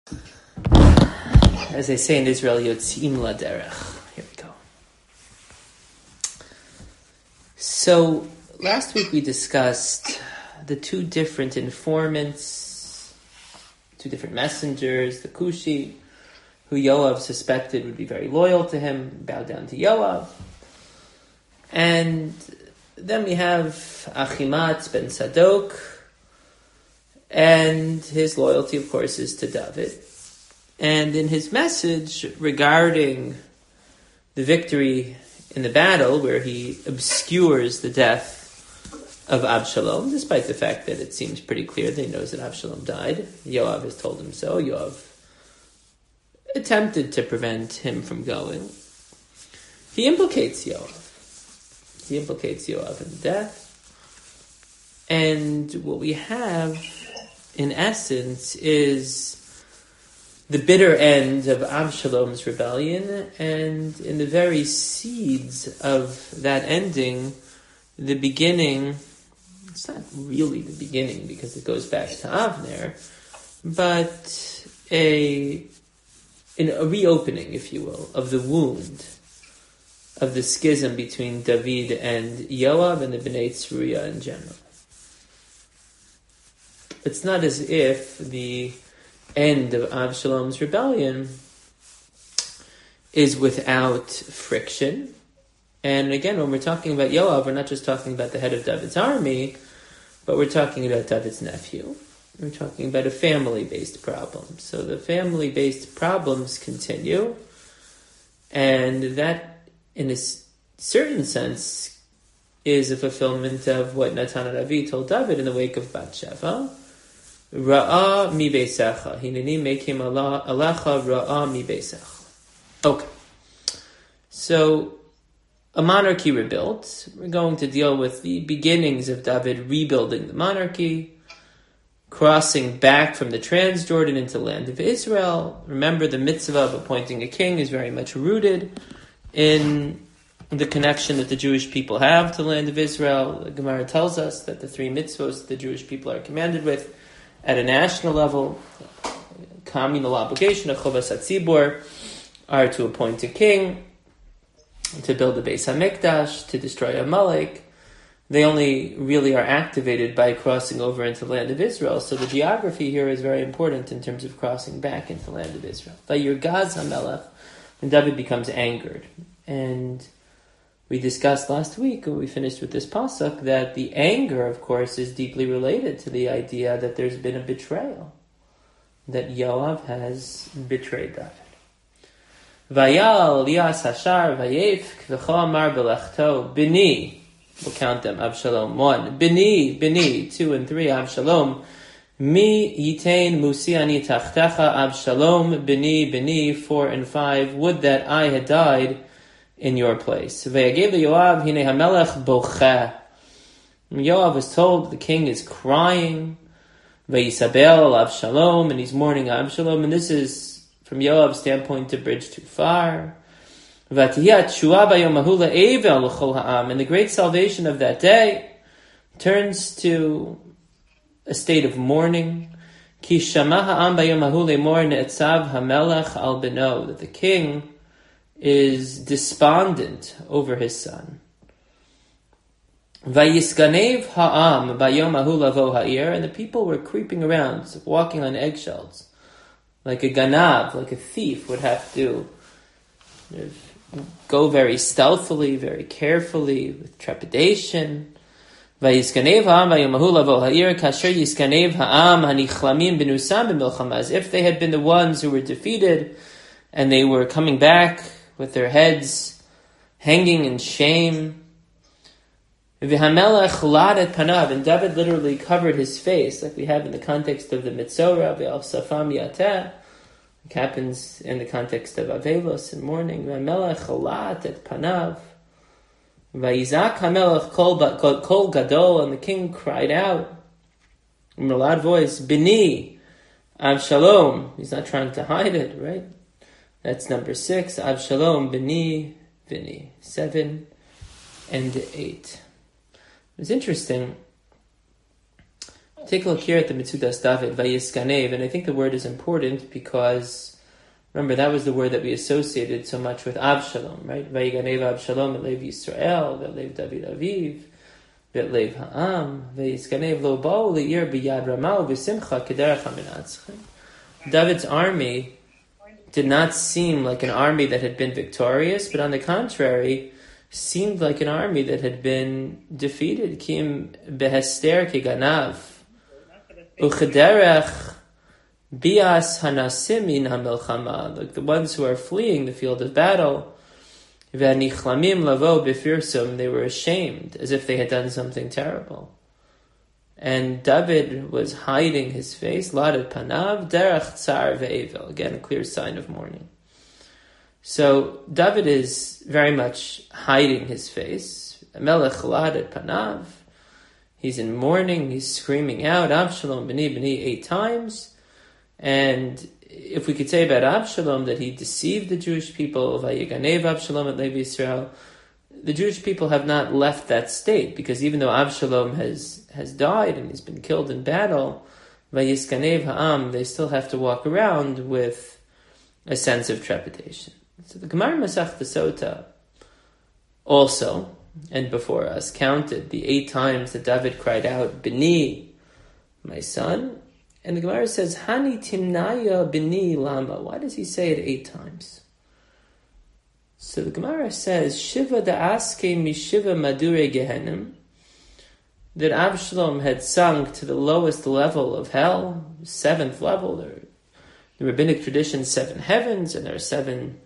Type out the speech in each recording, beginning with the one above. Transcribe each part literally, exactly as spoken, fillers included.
As they say in Israel, Yotzim Laderech. Here we go. So, last week we discussed the two different informants, two different messengers, the Kushi, who Yoav suspected would be very loyal to him, bowed down to Yoav. And then we have Achimatz ben Sadok, and his loyalty, of course, is to David. And in his message regarding the victory in the battle, where he obscures the death of Absalom, despite the fact that it seems pretty clear that he knows that Absalom died, Yoav has told him so. Yoav attempted to prevent him from going. He implicates Yoav. He implicates Yoav in death. And what we have, in essence, is the bitter end of Absalom's rebellion, and in the very seeds of that ending, the beginning, it's not really the beginning because it goes back to Avner, but a, in a reopening, if you will, of the wound of the schism between David and Yoav and the Bnei Tzruya in general. It's not as if the end of Absalom's rebellion is without friction. And again, when we're talking about Yoav, we're not just talking about the head of David's army, but we're talking about David's nephew. We're talking about a family-based problem. So the family-based problems continue, and that, in a certain sense, is a fulfillment of what Natan HaNavi told David in the wake of Bathsheba. Ra'a mi beisecha. Hineni mekim alecha ra'a mi beisecha. Okay. So, a monarchy rebuilt. We're going to deal with the beginnings of David rebuilding the monarchy, crossing back from the Transjordan into the land of Israel. Remember, the mitzvah of appointing a king is very much rooted in the connection that the Jewish people have to the land of Israel. The Gemara tells us that the three mitzvahs that the Jewish people are commanded with at a national level, communal obligation of Chovas HaTzibur, are to appoint a king, to build a Beis HaMikdash, to destroy Amalek. They only really are activated by crossing over into the land of Israel. So the geography here is very important in terms of crossing back into the land of Israel. Vayirgaz HaMelech, when David becomes angered. And we discussed last week, when we finished with this pasuk, that the anger, of course, is deeply related to the idea that there's been a betrayal, that Yoav has betrayed David. Vayal Elias Hashar Vayef Kvecho Amar Belechto Bini. We'll count them. Avshalom one, Bini Bini two and three. Avshalom Mi Yitain Musiani Tachtecha. Avshalom Bini Bini four and five. Would that I had died in your place. Yoav was told the king is crying. Vayisabel Avshalom, and he's mourning Avshalom. And this is, from Yoav's standpoint, a bridge too far. And the great salvation of that day turns to a state of mourning. That the king is despondent over his son. Vayisganev ha'am bayom ahu lavo ha'ir, and the people were creeping around, walking on eggshells, like a ganav, like a thief would have to go very stealthily, very carefully, with trepidation. Vayisganev ha'am bayom ahu lavo ha'ir kasher yisganev ha'am hanichlamim benusam b'milchama, as if they had been the ones who were defeated, and they were coming back with their heads hanging in shame. V'hamelech ladet panav, and David literally covered his face, like we have in the context of the Mitzorah, ve'al safam yateh, it happens in the context of Avelos in mourning. V'hamelech ladet panav, v'yizak hamelech kol, kol gadol, and the king cried out in a loud voice, Bini, Avshalom. He's not trying to hide it, right? That's number six. Avshalom, Bini, Bini. Seven and eight. It's interesting. Take a look here at the Metzudas David, Vayiskanev, and I think the word is important because, remember, that was the word that we associated so much with Avshalom, right? Vayiganev Avshalom, V'lev Yisrael, V'lev David Aviv, V'lev Ha'am, Vayiskanev Lo Bo'u Le'ir B'yad Ramah V'simcha Kederach HaMenatzchim. David's army did not seem like an army that had been victorious, but on the contrary, seemed like an army that had been defeated. Kim behester keganav. Uchederech bias hanasim in hamelchama. Like the ones who are fleeing the field of battle. V'anichlamim lavo befirsum. They were ashamed, as if they had done something terrible. And David was hiding his face. Ladet panav derech tsar ve'evel. Again, a clear sign of mourning. So David is very much hiding his face. Melech ladet panav. He's in mourning. He's screaming out, Avshalom b'ni b'ni, eight times. And if we could say about Avshalom that he deceived the Jewish people, Vayiganev Avshalom at Levi Yisrael, the Jewish people have not left that state, because even though Avshalom has, has died and he's been killed in battle, Vayiskanev ha'am, they still have to walk around with a sense of trepidation. So the Gemara Masechta Sota also, and before us, counted the eight times that David cried out, B'ni, my son. And the Gemara says, Hani timnaya b'ni lama. Why does he say it eight times? So the Gemara says, Shiva da'aske mishiva madure gehenim, that Avshalom had sunk to the lowest level of hell, seventh level. There, the rabbinic tradition, seven heavens, and there are seven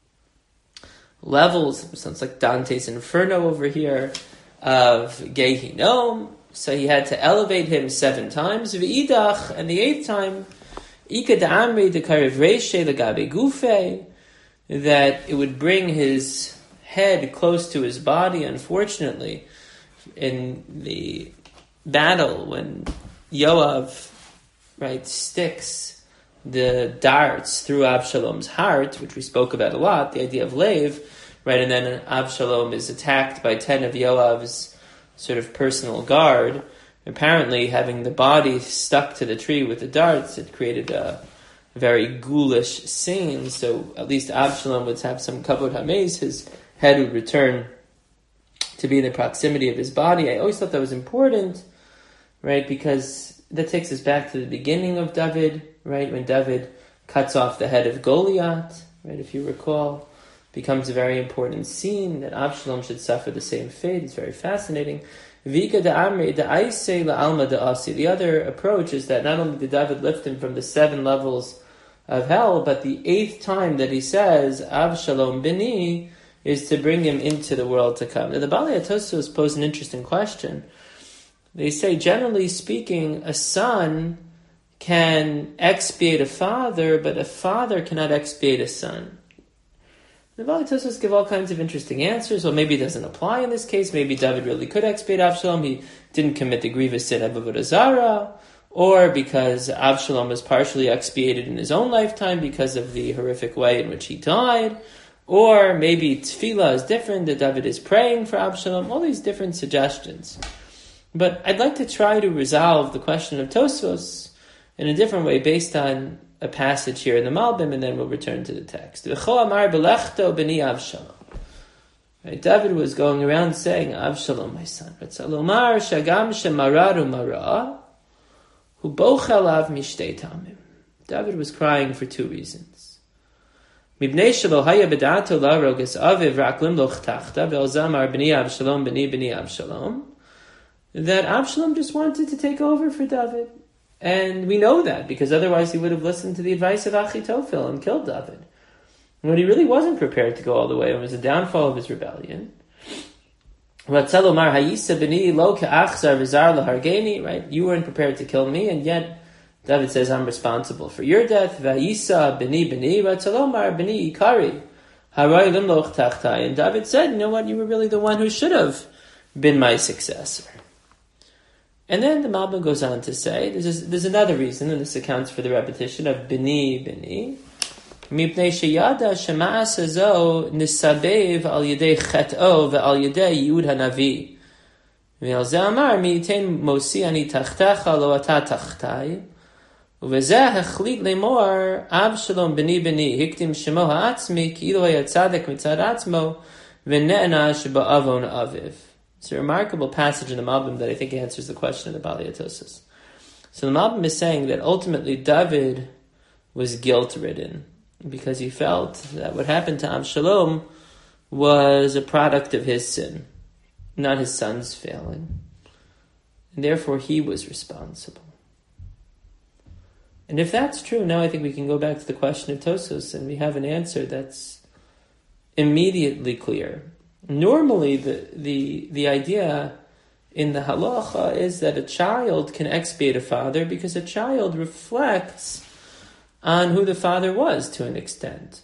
levels. It sounds like Dante's Inferno over here of Gehinom. So he had to elevate him seven times. V'idach, and the eighth time, Ika da'amri dekarev reishe legabe gufe, that it would bring his head close to his body. Unfortunately, in the battle, when Yoav, right, sticks the darts through Avshalom's heart, which we spoke about a lot, the idea of Lev, right, and then Avshalom is attacked by ten of Yoav's sort of personal guard. Apparently, having the body stuck to the tree with the darts, it created a very ghoulish scene, so at least Avshalom would have some kavod hamez, his head would return to be in the proximity of his body. I always thought that was important, right, because that takes us back to the beginning of David, right, when David cuts off the head of Goliath, right, if you recall, becomes a very important scene that Avshalom should suffer the same fate. It's very fascinating. Vika de Amri, de Aise la Alma de Asi. The other approach is that not only did David lift him from the seven levels of hell, but the eighth time that he says, Avshalom bini, is to bring him into the world to come. Now, the Balei HaTosfos pose an interesting question. They say, generally speaking, a son can expiate a father, but a father cannot expiate a son. The Balei HaTosfos give all kinds of interesting answers. Well, maybe it doesn't apply in this case. Maybe David really could expiate Avshalom. He didn't commit the grievous sin of Avodah Zarah. Or because Avshalom was partially expiated in his own lifetime because of the horrific way in which he died. Or maybe tefillah is different, that David is praying for Avshalom. All these different suggestions. But I'd like to try to resolve the question of Tosfos in a different way based on a passage here in the Malbim, and then we'll return to the text. Right, David was going around saying, Avshalom, my son. David was crying for two reasons. That Avshalom just wanted to take over for David. And we know that, because otherwise he would have listened to the advice of Achitophel and killed David. When he really wasn't prepared to go all the way, it was the downfall of his rebellion. Right? You weren't prepared to kill me, and yet David says, I'm responsible for your death. And David said, you know what, you were really the one who should have been my successor. And then the Malbim goes on to say, there's, there's another reason, and this accounts for the repetition of Bini, Bini. Mipnei sheyada shema'as hazo nisabev al yedei chet'o ve'al yedei Yud hanavi. ועל אמר, מי ייתן מוסי אני תחתיך, לא אתה תחתי. ובזה החליט לאמור, אבשלום בני בני, הקדים שמו העצמי, כאילו היה צדק מצד עצמו, ונענש בעוון אביו. It's a remarkable passage in the Malbim that I think answers the question of the Baalei Tosfos. So the Malbim is saying that ultimately David was guilt-ridden because he felt that what happened to Absalom was a product of his sin, not his son's failing. And therefore he was responsible. And if that's true, now I think we can go back to the question of Tosfos and we have an answer that's immediately clear. Normally, the, the, the idea in the halacha is that a child can expiate a father because a child reflects on who the father was to an extent,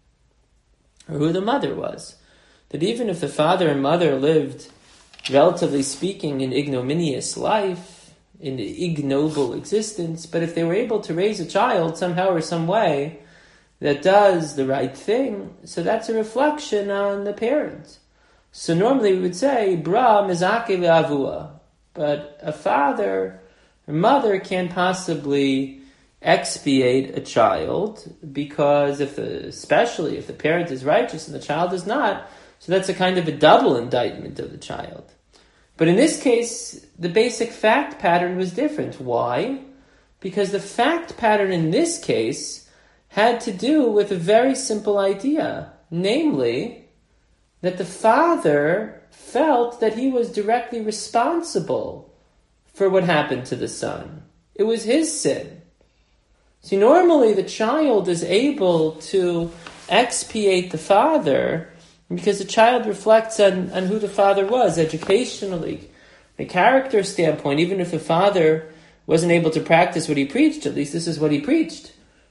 or who the mother was. That even if the father and mother lived, relatively speaking, an ignominious life, in ignoble existence, but if they were able to raise a child somehow or some way that does the right thing, so that's a reflection on the parent. So normally we would say, bra mizake le'avua, but a father or mother can't possibly expiate a child because if the, especially if the parent is righteous and the child is not, so that's a kind of a double indictment of the child. But in this case, the basic fact pattern was different. Why? Because the fact pattern in this case had to do with a very simple idea, namely, that the father felt that he was directly responsible for what happened to the son. It was his sin. See, normally the child is able to expiate the father because the child reflects on, on who the father was educationally, the character standpoint. Even if the father wasn't able to practice what he preached, at least this is what he preached.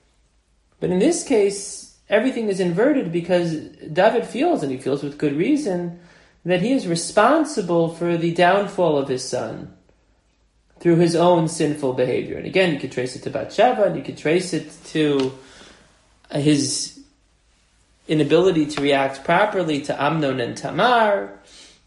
But in this case, everything is inverted because David feels, and he feels with good reason, that he is responsible for the downfall of his son through his own sinful behavior. And again, you could trace it to Bathsheba, and you could trace it to his inability to react properly to Amnon and Tamar,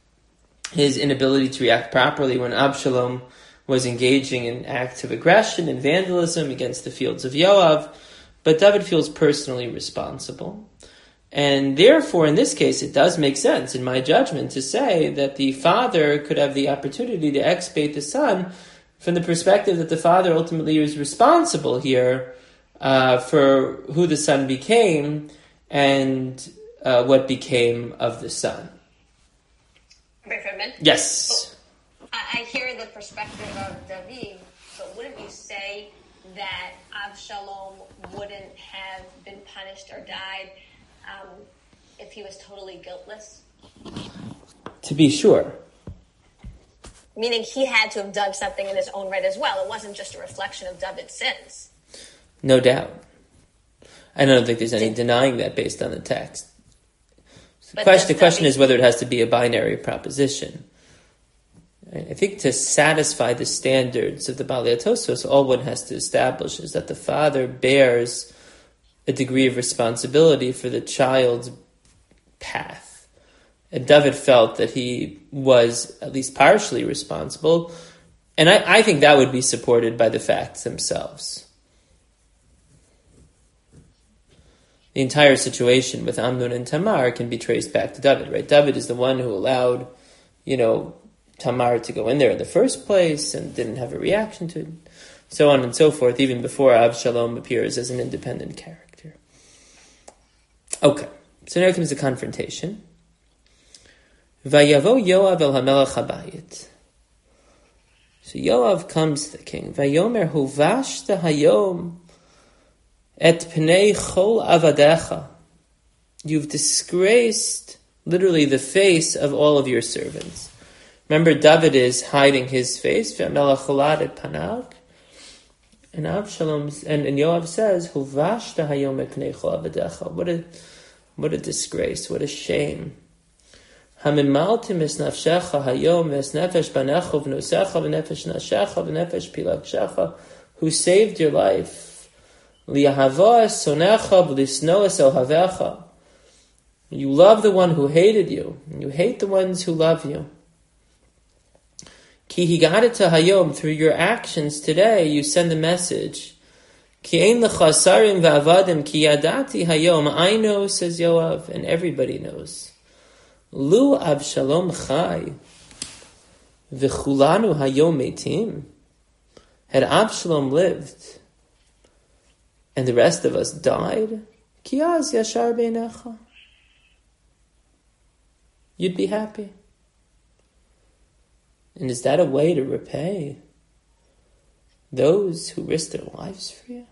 his inability to react properly when Absalom was engaging in acts of aggression and vandalism against the fields of Yoav. But David feels personally responsible. And therefore, in this case, it does make sense, in my judgment, to say that the father could have the opportunity to expiate the son from the perspective that the father ultimately is responsible here uh, for who the son became and uh, what became of the son. Rabbi Friedman? Yes. Oh, I hear the perspective of David, but wouldn't you say that Absalom wouldn't have been punished or died um, if he was totally guiltless? To be sure. Meaning he had to have done something in his own right as well. It wasn't just a reflection of David's sins. No doubt. I don't think there's any denying that based on the text. The question, the question is whether it has to be a binary proposition. I think to satisfy the standards of the Baalei Tosfos, all one has to establish is that the father bears a degree of responsibility for the child's path. And David felt that he was at least partially responsible, and I, I think that would be supported by the facts themselves. The entire situation with Amnon and Tamar can be traced back to David, right? David is the one who allowed, you know, Tamar to go in there in the first place and didn't have a reaction to it, so on and so forth, even before Absalom appears as an independent character. Okay, so now comes the confrontation. Vayavo Yoav el hamelech habayit. So Yoav comes to the king. Vayomer huvashta hayom et pnei chol avadecha. You've disgraced, literally, the face of all of your servants. Remember, David is hiding his face. And Absalom and, and Yoav says, "Huvashta hayom et pnei chol avadecha." What a what a disgrace! What a shame! Hamimaltim es nafshecha hayom es nefesh banecha v'nosecha v'nefesh nashecha v'nefesh pilagshecha. Who saved your life? Li'ahava es sonecha v'lisno es ohavecha. You love the one who hated you, and you hate the ones who love you. Ki higadata hayom, through your actions today, you send a message. Ki ein lecha sarim v'avadim ki yadati hayom. I know, says Yoav, and everybody knows. Lu Avshalom chai v'chulanu hayom meitim. Had Avshalom lived, and the rest of us died, ki az yashar beinecha. You'd be happy. And is that a way to repay those who risked their lives for you?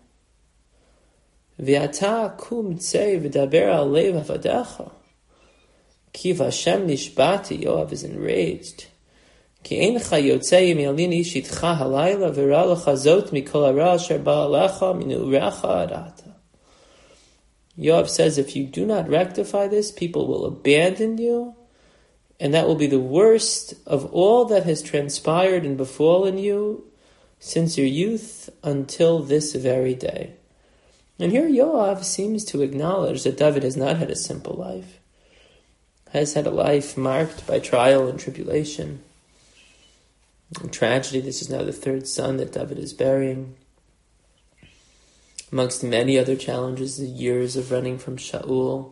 V'ata kum tzei v'daber al lev havadecha. Ki v'Hashem nishbati, Yoav is enraged. Ki eincha yotzei mi'alin ishitcha halayla v'ra lecha zot mikol hara asher ba'alecha minu urecha adata. Yoav says, if you do not rectify this, people will abandon you, and that will be the worst of all that has transpired and befallen you since your youth until this very day. And here Yoav seems to acknowledge that David has not had a simple life, has had a life marked by trial and tribulation and tragedy. This is now the third son that David is burying. Amongst many other challenges, the years of running from Shaul.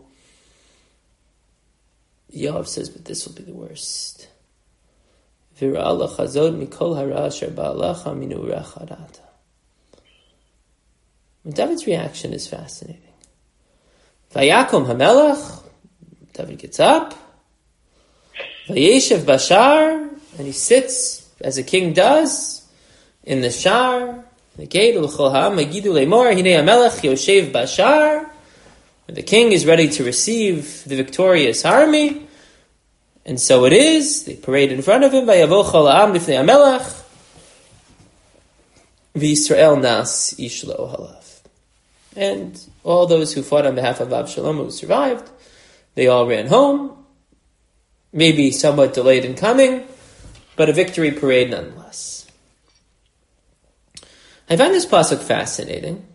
Yoav says, but this will be the worst. David's reaction is fascinating. Vayakom hamelach, David gets up. Vayeshev bashar, and he sits, as a king does, in the shar, the gate, L'chol ha'am magidu le'mor, hinei hamelach yoshev bashar. The king is ready to receive the victorious army, and so it is. They parade in front of him. Vayavo chol ha'am lifnei hamelach, v'Yisrael nas ish lo halav. And all those who fought on behalf of Avshalom who survived, they all ran home, maybe somewhat delayed in coming, but a victory parade nonetheless. I find this pasuk fascinating.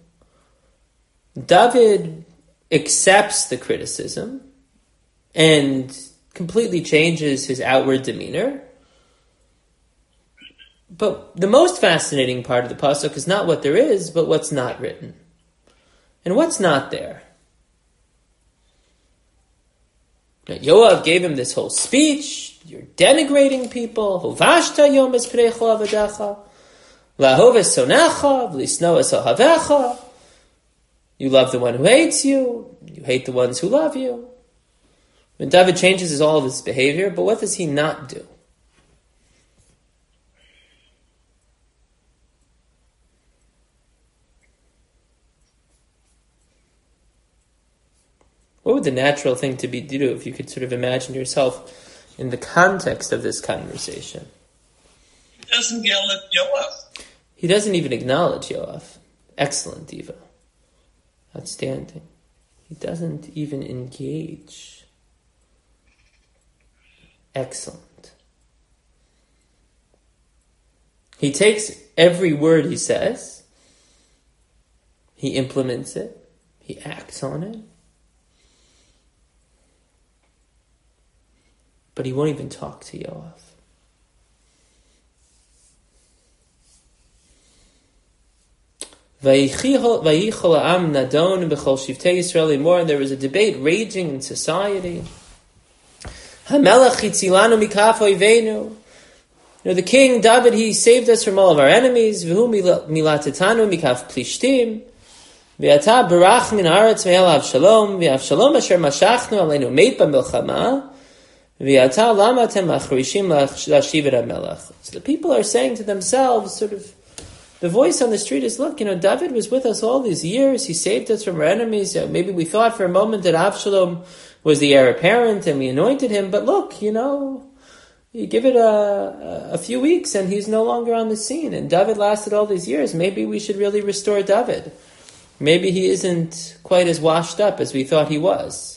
David accepts the criticism and completely changes his outward demeanor. But the most fascinating part of the pasuk is not what there is, but what's not written. And what's not there? Now, Yoav gave him this whole speech. You're denigrating people. Hovashta yom es preicho avadecha. Lahov es sonecha. V'lisno es ohavecha. You love the one who hates you. You hate the ones who love you. When David changes all of his behavior, but what does he not do? What would the natural thing to be do if you could sort of imagine yourself in the context of this conversation? He doesn't yell at Yoav. He doesn't even acknowledge Yoav. Excellent, Diva. Outstanding. He doesn't even engage. Excellent. He takes every word he says, he implements it, he acts on it, but he won't even talk to Yoav. Vayichol ha'am nadon b'chol shiftei Yisrael lemor, and there was a debate raging in society. Hamelach chitzilanu mikaf oivenu. You know, the king David, he saved us from all of our enemies. V'hu milatetanu mikaf plishtim. V'ata barach min haaretz ve'el Avshalom. V'Avshalom asher mashachnu aleinu meit b'milchama. V'ata lama atem machrishim lashiv et hamelach. So the people are saying to themselves, sort of, the voice on the street is, look, you know, David was with us all these years. He saved us from our enemies. You know, maybe we thought for a moment that Avshalom was the heir apparent and we anointed him. But look, you know, you give it a, a few weeks and he's no longer on the scene. And David lasted all these years. Maybe we should really restore David. Maybe he isn't quite as washed up as we thought he was.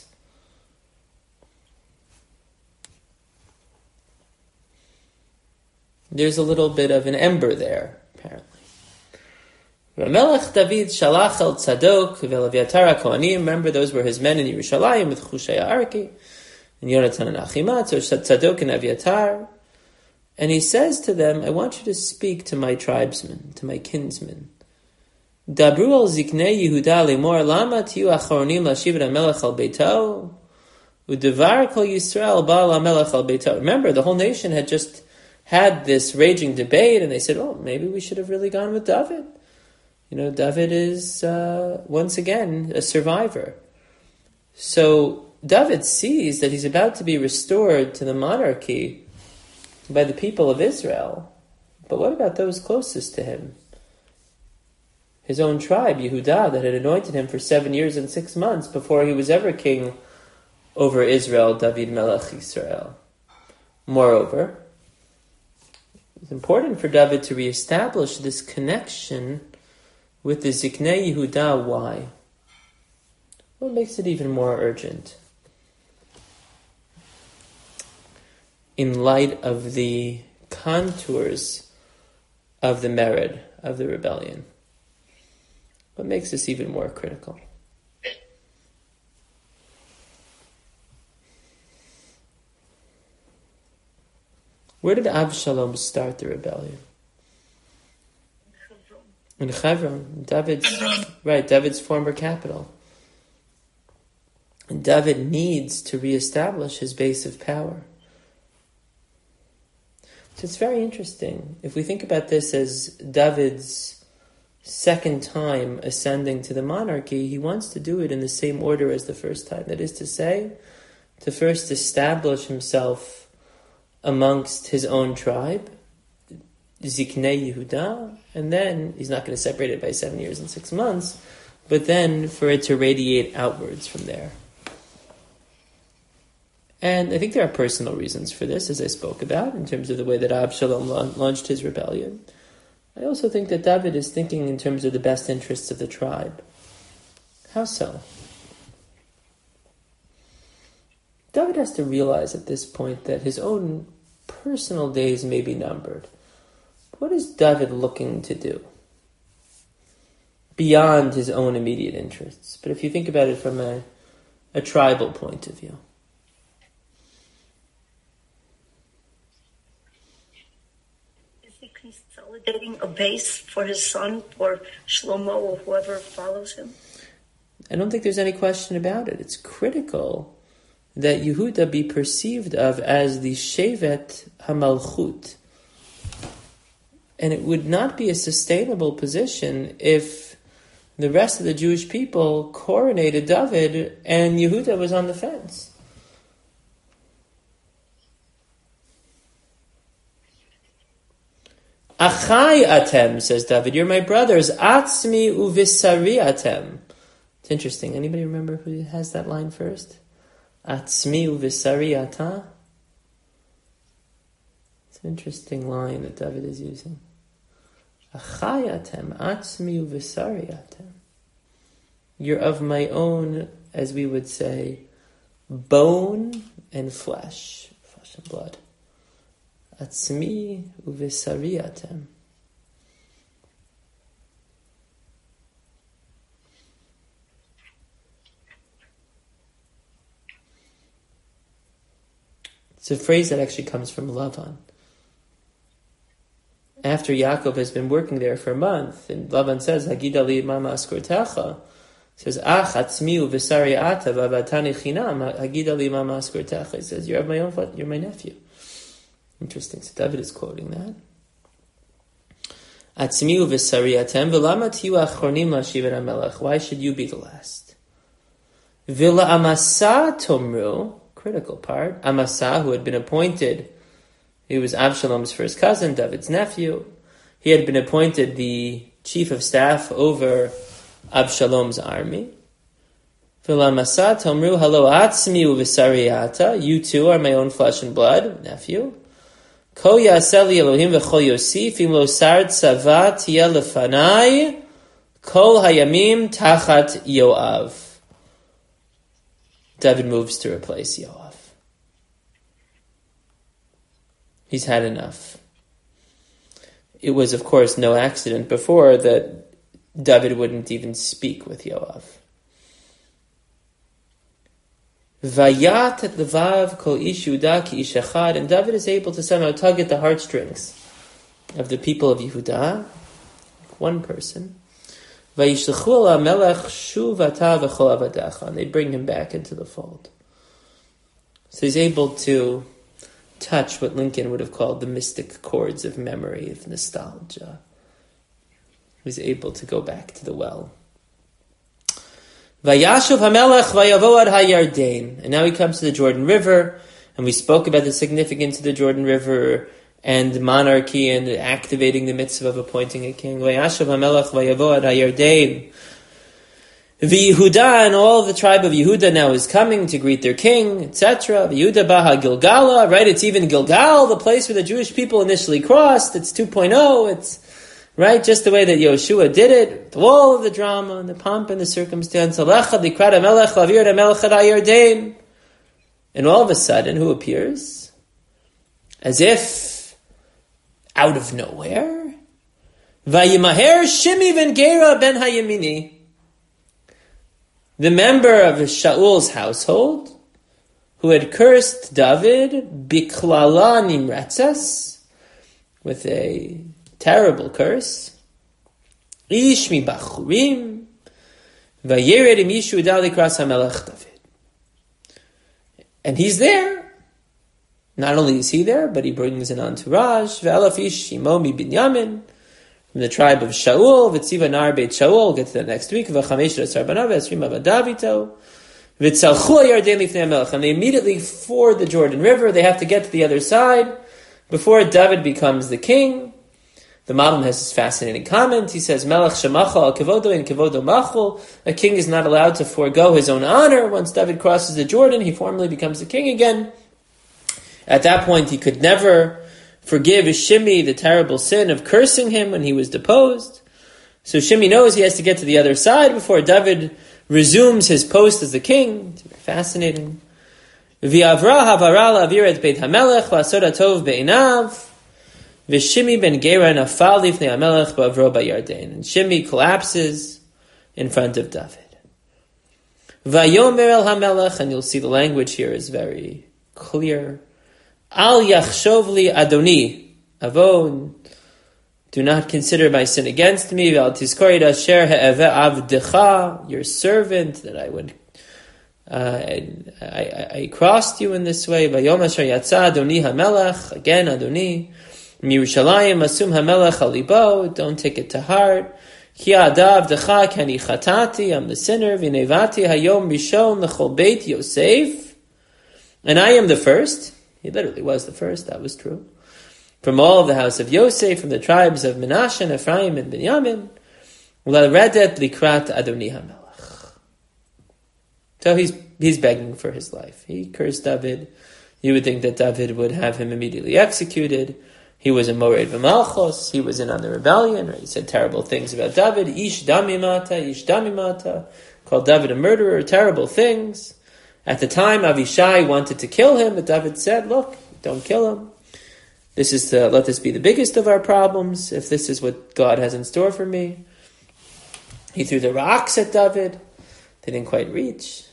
There's a little bit of an ember there, apparently. Ramelech David shalach el Tzadok ve'Aviatar HaKohanim. Remember, those were his men in Yerushalayim with Chushai Arki and Yonatan and Achimat. So Tzadok and Aviatar. And he says to them, I want you to speak to my tribesmen, to my kinsmen. Dabru al ziknei Yehuda limor lama tiyu achronim lashiv hamelech al beito udevar kol Yisrael ba'al hamelech al beito. Remember, the whole nation had just had this raging debate, and they said, oh, maybe we should have really gone with David. You know, David is, uh, once again, a survivor. So David sees that he's about to be restored to the monarchy by the people of Israel. But what about those closest to him? His own tribe, Yehudah, that had anointed him for seven years and six months before he was ever king over Israel, David Melech Israel. Moreover, it's important for David to reestablish this connection with the Ziknei Yehudah. Why? What makes it even more urgent? In light of the contours of the merid, of the rebellion. What makes this even more critical? Where did Avshalom start the rebellion? In Hebron, David's right, David's former capital. And David needs to reestablish his base of power. So it's very interesting. If we think about this as David's second time ascending to the monarchy, he wants to do it in the same order as the first time. That is to say, to first establish himself amongst his own tribe, Ziknei Yehudah, and then he's not going to separate it by seven years and six months, but then for it to radiate outwards from there. And I think there are personal reasons for this, as I spoke about, in terms of the way that Absalom launched his rebellion. I also think that David is thinking in terms of the best interests of the tribe. How so? David has to realize at this point that his own personal days may be numbered. What is David looking to do beyond his own immediate interests? But if you think about it from a, a tribal point of view. Is he consolidating a base for his son, for Shlomo, or whoever follows him? I don't think there's any question about it. It's critical that Yehuda be perceived of as the Shevet HaMalchut. And it would not be a sustainable position if the rest of the Jewish people coronated David and Yehuda was on the fence. Achai atem, says David, you're my brothers. Atzmi uvisari atem. It's interesting. Anybody remember who has that line first? Atzmi uvisari ata. It's an interesting line that David is using. Achai atem, atzmi uvisari atem. You're of my own, as we would say, bone and flesh, flesh and blood. Atzmi uvisari atem. It's a phrase that actually comes from Lavan. After Yaakov has been working there for a month, and Lavan says, Hagida li mama askortecha, says, Ach atzmi uvisari ata v'avatani chinam, Hagida li mama askortecha. He says, you're my own, you're my nephew. Interesting. So David is quoting that. Atzmi uvisari atem v'lama tiyu achronim lashiv hamelech. Why should you be the last? V'la amasa tomru, critical part, Amasa, who had been appointed, he was Avshalom's first cousin, David's nephew. He had been appointed the chief of staff over Avshalom's army. V'lamasa tomru halo atzmi uvisariata. You too are my own flesh and blood, nephew. Ko yaseli Elohim v'chol yosif im lo sar tzava tiyeh lefanai kol hayamim tachat Yoav. David moves to replace Yoav. He's had enough. It was, of course, no accident before that David wouldn't even speak with Yoav. Vayat et levav kol ish Yehuda ki ish echad, and David is able to somehow tug at the heartstrings of the people of Yehuda, like one person. Vayishlechu al melech shuv ata v'chol avadecha, and they bring him back into the fold. So he's able to touch what Lincoln would have called the mystic chords of memory, of nostalgia. He's able to go back to the well. Vayashuv hamelech vayavo ad hayarden. And now he comes to the Jordan River, and we spoke about the significance of the Jordan River and monarchy and activating the mitzvah of appointing a king. Vayashuv hamelech vayavo ad hayarden. V'Yehuda, and all of the tribe of Yehuda now is coming to greet their king, et cetera. V'Yehuda baha Gilgala, right? It's even Gilgal, the place where the Jewish people initially crossed. It's two point oh. It's right, just the way that Yoshua did it, with all of the drama and the pomp and the circumstance. And all of a sudden, who appears? As if out of nowhere. Vayimaher Shimi ben Gera ben Hayamini, the member of Shaul's household, who had cursed David, biklala nimratzas, with a terrible curse. Ish mi bachurim, vayered im Yishu dali kras hamelech David. And he's there. Not only is he there, but he brings an entourage. Ve'elaf ish imo mi binyamin, from the tribe of Shaul. V'tziva nar beit Shaul. We'll get to that next week. V'chamesh rasar banav v'esrim avadavito. V'tzalchu hayarden lifnei hamelech. And they immediately ford the Jordan River. They have to get to the other side before David becomes the king. The Malbim has this fascinating comment. He says, Melech shemacha al kevodo in kevodo machol. A king is not allowed to forego his own honor. Once David crosses the Jordan, he formally becomes the king again. At that point, he could never forgive Shimi the terrible sin of cursing him when he was deposed. So Shimi knows he has to get to the other side before David resumes his post as the king. It's very fascinating. V'avra havara la'avir et beit hamelech v'asod hatov be'inav. V'Shimi ben Gera nafal lifnei hamelech ba'avro ba'yarden. And Shimi collapses in front of David. V'yomer el hamelech, and you'll see the language here is very clear. Al yachshov li adoni avon. Do not consider my sin against me. V'al tizkor et asher ha'eveh avdecha, your servant, that I would uh, I, I, I crossed you in this way. V'yom asher yatsa adoni hamelech, again adoni. Mirushalayim asum hamelech alibo, don't take it to heart. Ki adav decha kani chatati, I'm the sinner. V'nevati hayom rishon lechol beit Yosef, and I am the first. He literally was the first, that was true. From all of the house of Yosef, from the tribes of Menashe and Ephraim and Binyamin, l'redet likrat adoni hamelech. So he's he's begging for his life. He cursed David. You would think that David would have him immediately executed. He was a mored v'malchos. He was in on the rebellion. Right? He said terrible things about David. Ish damimata, ish damimata. Called David a murderer. Terrible things. At the time, Avishai wanted to kill him, but David said, look, don't kill him. This is to let this be the biggest of our problems, if this is what God has in store for me. He threw the rocks at David. They didn't quite reach.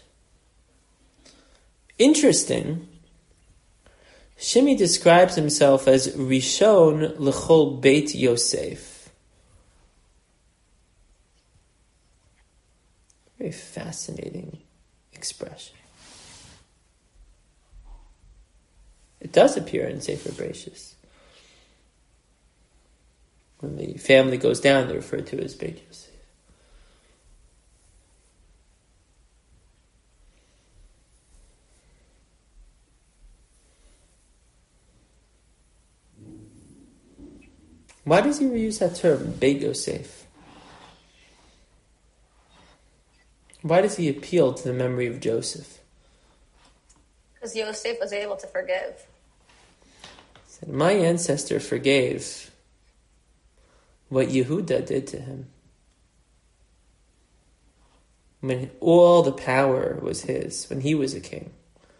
Interesting. Shimi describes himself as Rishon L'chol Beit Yosef. Very fascinating expression. It does appear in Sefer Bereshis. When the family goes down, they're referred to as Beit Yosef. Why does he reuse that term, Beit Yosef? Why does he appeal to the memory of Joseph? Because Yosef was able to forgive. He said, my ancestor forgave what Yehuda did to him. When all the power was his, when he was a king.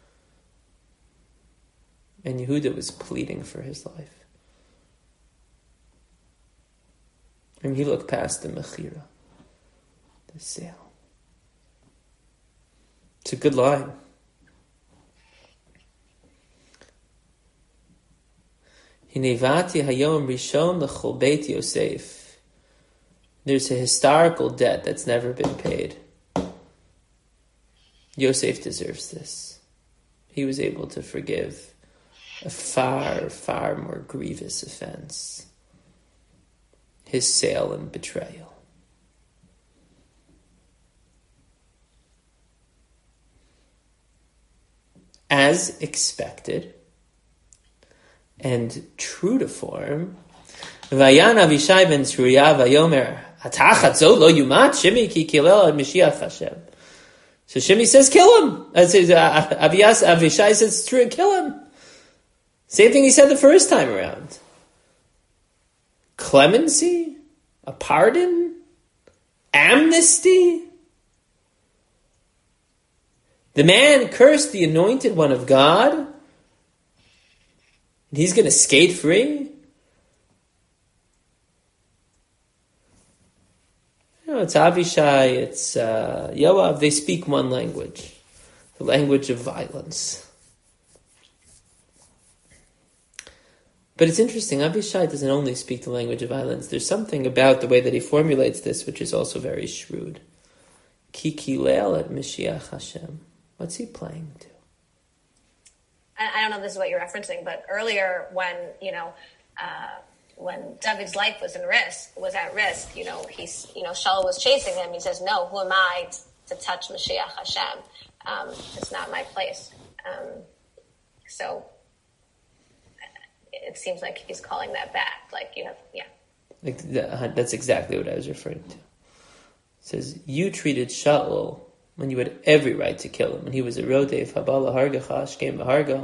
And Yehuda was pleading for his life. And he looked past the mechira, the sale. It's a good line. Hinevati hayom rishon l'chol beit Yosef. There's a historical debt that's never been paid. Yosef deserves this. He was able to forgive a far, far more grievous offense. His sale and betrayal. As expected, and true to form, Vayan Avishai ben Tzruya vayomer Atachat zot lo yumat Shimi ki kilel ad Mashiach Hashem. So Shimi says, kill him. As uh, Avias Avishai says, true, kill him. Same thing he said the first time around. Clemency, a pardon, amnesty. The man cursed the anointed one of God, and he's going to skate free? You know, it's Avishai, it's uh, Yoav, they speak one language, the language of violence. But it's interesting, Avishai doesn't only speak the language of violence. There's something about the way that he formulates this which is also very shrewd. Ki kilel at Mashiach Hashem. What's he playing to? I don't know if this is what you're referencing, but earlier when, you know, uh, when David's life was in risk, was at risk, you know, he's, you know, Shaul was chasing him. He says, no, who am I to, to touch Mashiach Hashem? Um, it's not my place. Um, so it seems like he's calling that back. Like, you know, yeah. Like that, that's exactly what I was referring to. It says, you treated Shaul when you had every right to kill him. When he was a Rodev, Habala Hargacha, Shkem Hargo.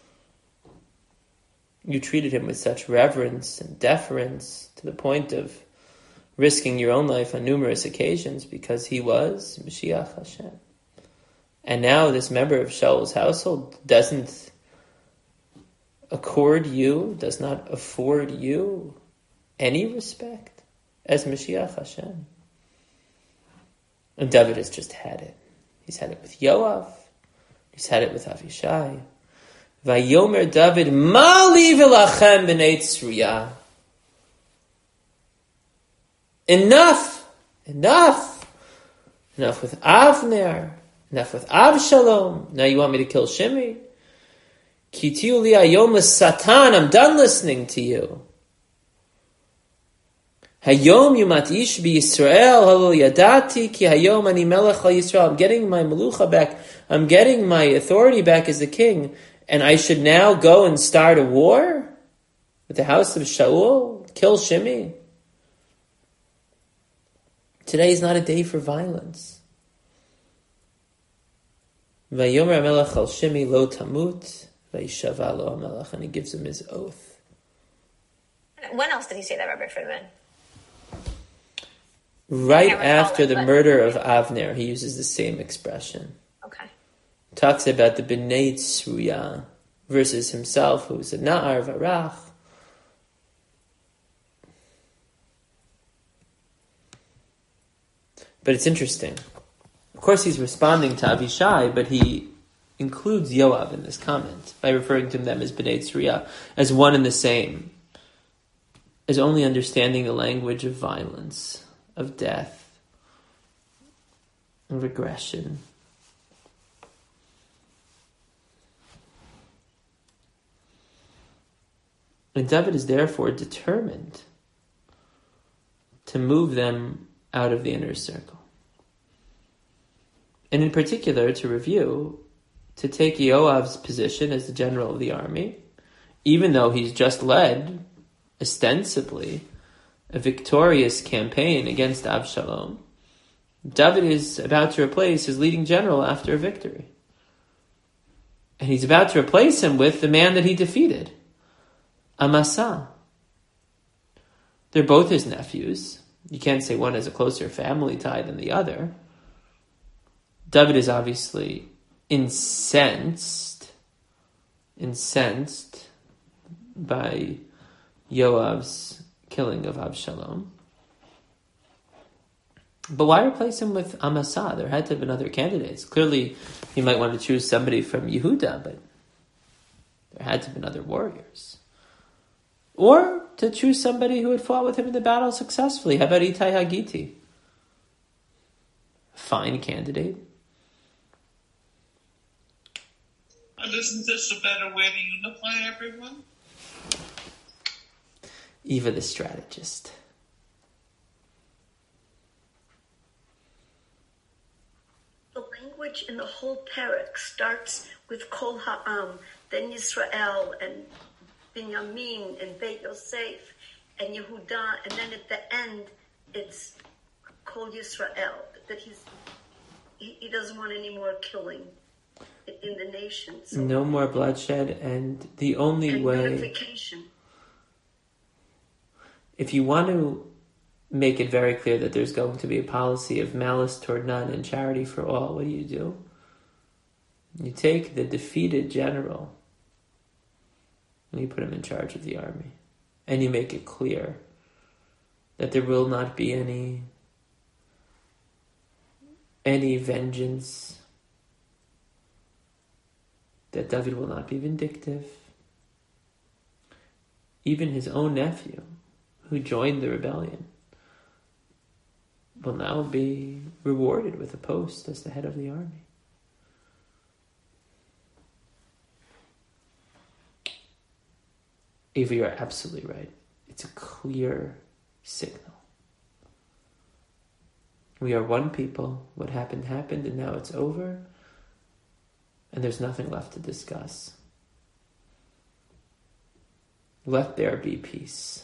You treated him with such reverence and deference to the point of risking your own life on numerous occasions because he was Mashiach Hashem. And now this member of Shaul's household doesn't accord you, does not afford you any respect as Mashiach Hashem. And David has just had it. He's had it with Yoav. He's had it with Avishai. Vayomer David, Ma li v'lachem b'nei Tzruya. Enough! Enough! Enough with Avner. Enough with Avshalom. Now you want me to kill Shimi? Ki tiu li hayom l'satan. I'm done listening to you. Hayom yumat ish bi Yisrael halol yadati ki hayom ani melech al Yisrael. I'm getting my melucha back. I'm getting my authority back as the king. And I should now go and start a war with the house of Shaul? Kill Shimi? Today is not a day for violence. Vayomer HaMelech al Shimi lo tamut vayishava lo HaMelech. And he gives him his oath. When else did he say that, Rabbi Friedman? Right after it, the murder of Avner, he uses the same expression. Okay. Talks about the B'nai Tzruya versus himself, who's a Na'ar Varach. But it's interesting. Of course, he's responding to Avishai, but he includes Yoav in this comment by referring to them as B'nai Tzruya, as one and the same, as only understanding the language of violence, of death, of aggression. And David is therefore determined to move them out of the inner circle. And in particular, to review, to take Yoav's position as the general of the army, even though he's just led, ostensibly, a victorious campaign against Avshalom. David is about to replace his leading general after a victory. And he's about to replace him with the man that he defeated, Amasa. They're both his nephews. You can't say one has a closer family tie than the other. David is obviously incensed, incensed by Yoav's killing of Avshalom. But why replace him with Amasa? There had to have been other candidates. Clearly, he might want to choose somebody from Yehuda, but there had to have been other warriors. Or to choose somebody who had fought with him in the battle successfully. How about Itai Hagiti? Fine candidate. And isn't this a better way to unify everyone? Eva the strategist. The language in the whole parak starts with Kol Ha'am, then Yisrael, and Binyamin, and Beit Yosef, and Yehuda, and then at the end, it's Kol Yisrael, that he's he, he doesn't want any more killing in, in the nation. So, no more bloodshed, and the only and way... unification. If you want to make it very clear that there's going to be a policy of malice toward none and charity for all, what do you do? You take the defeated general and you put him in charge of the army. And you make it clear that there will not be any any vengeance, that David will not be vindictive. Even his own nephew, who joined the rebellion, will now be rewarded with a post as the head of the army. Eva, you're absolutely right. It's a clear signal. We are one people. What happened, happened, and now it's over. And there's nothing left to discuss. Let there be peace.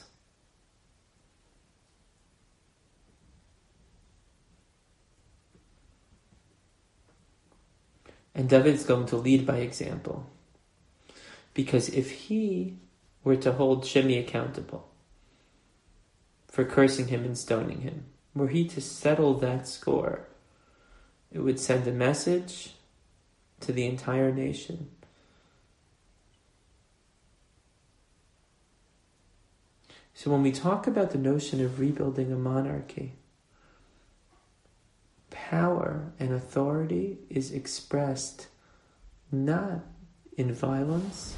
And David is going to lead by example. Because if he were to hold Shimei accountable for cursing him and stoning him, were he to settle that score, it would send a message to the entire nation. So when we talk about the notion of rebuilding a monarchy, power and authority is expressed not in violence,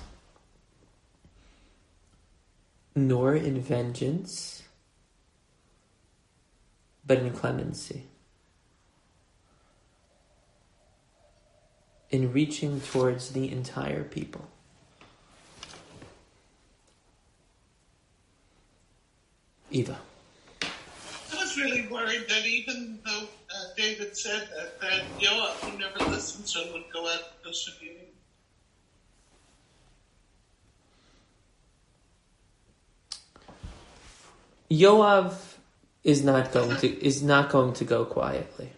nor in vengeance, but in clemency. In reaching towards the entire people. Eva. I was really worried that even though uh, David said that, that Yoav, who never listened to him, would go out persecuting. Yoav is not going to is not going to go quietly.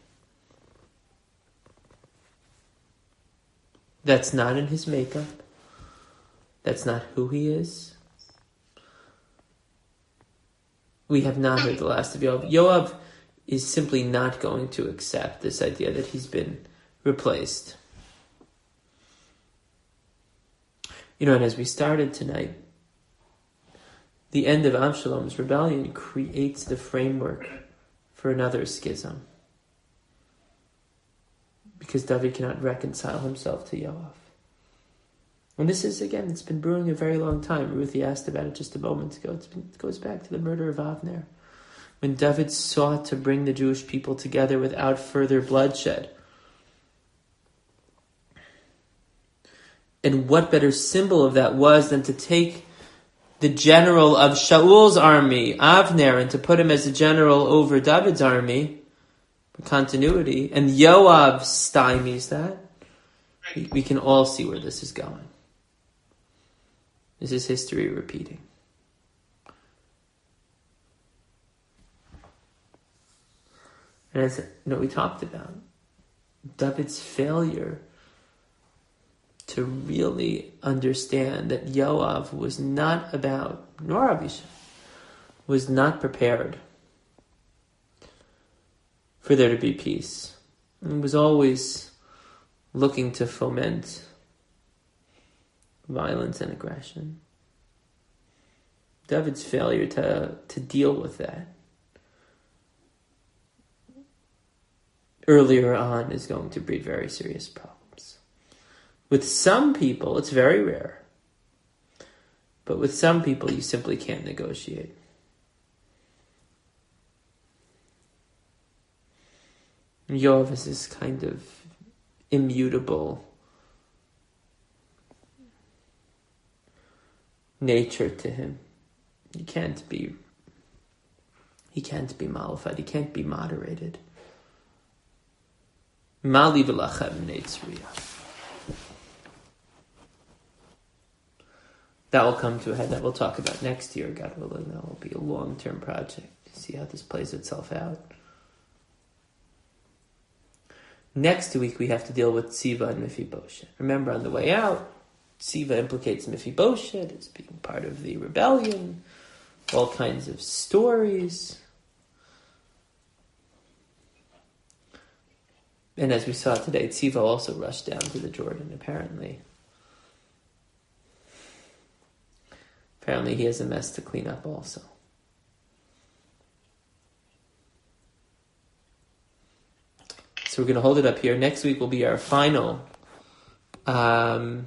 That's not in his makeup. That's not who he is. We have not heard the last of Yoav. Yoav is simply not going to accept this idea that he's been replaced. You know, and as we started tonight, the end of Avshalom's rebellion creates the framework for another schism. Because David cannot reconcile himself to Yoav. And this is, again, it's been brewing a very long time. Ruthie asked about it just a moment ago. It's been, it goes back to the murder of Avner. When David sought to bring the Jewish people together without further bloodshed. And what better symbol of that was than to take the general of Shaul's army, Avner, and to put him as a general over David's army, for continuity, and Yoav stymies that. We, we can all see where this is going. This is history repeating. And as you know, we talked about David's failure to really understand that Yoav was not about, nor Abishai, was not prepared for there to be peace. And was always looking to foment violence and aggression. David's failure to, to deal with that earlier on is going to breed very serious problems. With some people, it's very rare, But with some people, you simply can't negotiate. Yoav is this kind of immutable nature to him. He can't be he can't be malified, he can't be moderated. Mali v'lachem neitzriya. That will come to a head that we'll talk about next year, God willing. That will be a long-term project to see how this plays itself out. Next week we have to deal with Tziva and Mephibosheth. Remember, on the way out, Tziva implicates Mephibosheth as being part of the rebellion, all kinds of stories. And as we saw today, Tziva also rushed down to the Jordan, apparently. Apparently he has a mess to clean up also. So we're going to hold it up here. Next week will be our final, um,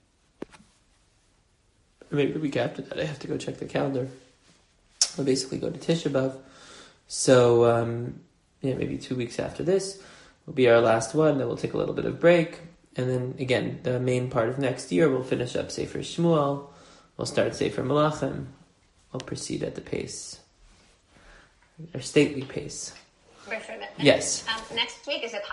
maybe the week after that. I have to go check the calendar. We'll basically go to Tisha B'Av. So, um, yeah, maybe two weeks after this will be our last one. Then we'll take a little bit of break. And then, again, the main part of next year, we'll finish up Sefer Shmuel. We'll start Sefer Melachim. We'll proceed at the pace, our stately pace. Wait for a minute. Yes. Um, next week, is it